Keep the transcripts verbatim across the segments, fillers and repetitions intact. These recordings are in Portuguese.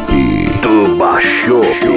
Shop. Tuba Shop.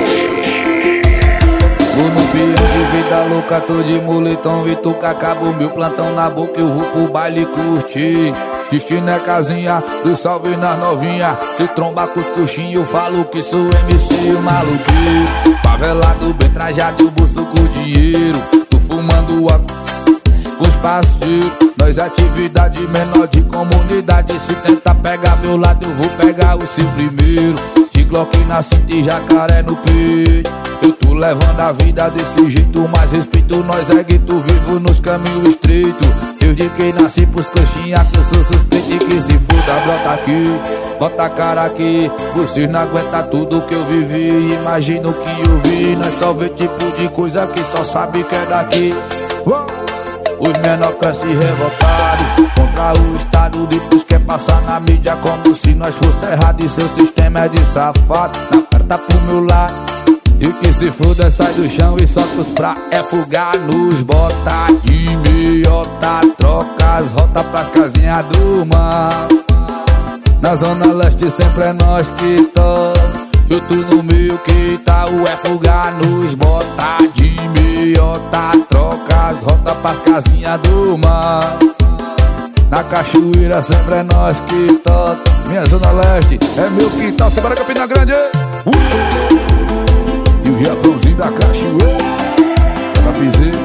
Vou no pião de vida louca, tô de moletom, Vituca, acabou meu plantão na boca, eu vou pro baile curtir. Destino é casinha, do salve nas novinha. Se tromba com os coxinhos, eu falo que sou M C maluqueiro. Favelado, bem trajado, bolso com dinheiro. Tô fumando a com os parceiros. Nós atividade menor de comunidade. Se tentar pegar meu lado, eu vou pegar o seu primeiro. De Glock na cinta e jacaré no peito. Eu tô levando a vida desse jeito, mas respeito nós é gueto vivo nos caminhos estreitos. Desde que nasci pros coxinha que eu sou suspeito e que se foda, brota aqui, bota a cara aqui. Vocês não aguentam tudo que eu vivi, imagina o que eu vi. Nós só vê tipo de coisa que só sabe que é daqui. Os menor crescem revoltados contra o Estado, depois quer passar na mídia como se nós fosse errado. E seu sistema é de safado, na perna pro meu lado. E que se foda, sai do chão e solta os pra é fugar nos bota de meiota. Troca as rotas pras casinhas do mar. Na zona leste sempre é nós que toca. Eu tô no meio que tá o é fugar nos bota de meiota. Troca as rotas pras casinhas do mar. Na cachoeira sempre é nós que toca. Minha zona leste é meu quintal, Sebora Campina Grande. uh! E o Riachãozinho da cachoeira pra piseiro.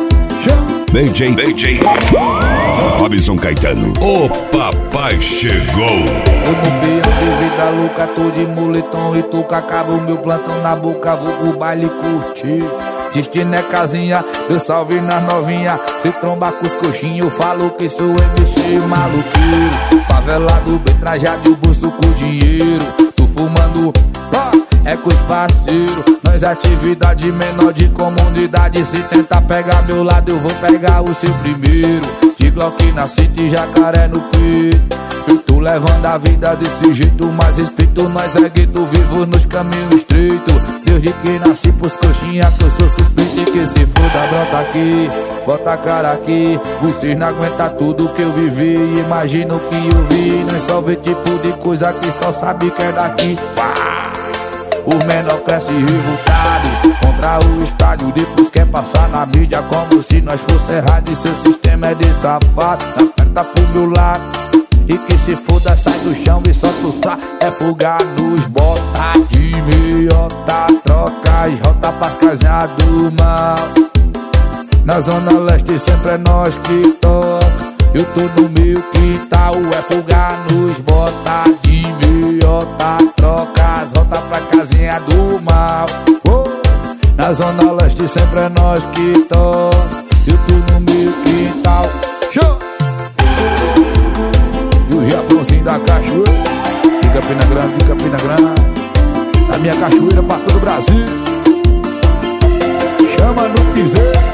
D J D J Robson Caetano. O papai chegou. Eu no pião de vida louca, tô de moletom e Tuca, acaba o meu plantão na boca, vou pro baile curtir. Destino é casinha, eu salve nas novinha. Se tromba com os coxinhos, eu falo que sou M C maluqueiro. Favelado, bem trajado e o bolso com dinheiro. Tô fumando, ó, é com os parceiros. Nós atividade menor de comunidade. Se tentar pegar meu lado, eu vou pegar o seu primeiro. De Glock na cinta e jacaré no peito. Eu tô levando a vida desse jeito, mas respeito nós é gueto vivo nos caminhos estreitos. Desde que nasci pros coxinha que eu sou suspeito e que se foda, brota aqui, bota a cara aqui. Vocês não aguentam tudo que eu vivi, imagina o que eu vi. Nós só vê tipo de coisa que só sabe que é daqui. Pá! Os menor crescem revoltados contra o estádio, depois quer passar na mídia como se nós fosse errado. E seu sistema é de safado, na perna pro meu lado. E que se foda, sai do chão e solta os pra é fugar nos bota de meiota. Troca as rotas pras casinhas do mal. Na zona leste sempre é nós que toca. Eu tô no meu quintal, é fugar nos bota de meiota. Troca as rotas pra casinha do mal. oh. Na zona leste sempre é nós que toca. Eu tô no meu quintal. Show! E o Riachãozinho da cachoeira de Campina Grande, de Campina Grande. A minha cachoeira pra todo o Brasil. Chama no piseiro.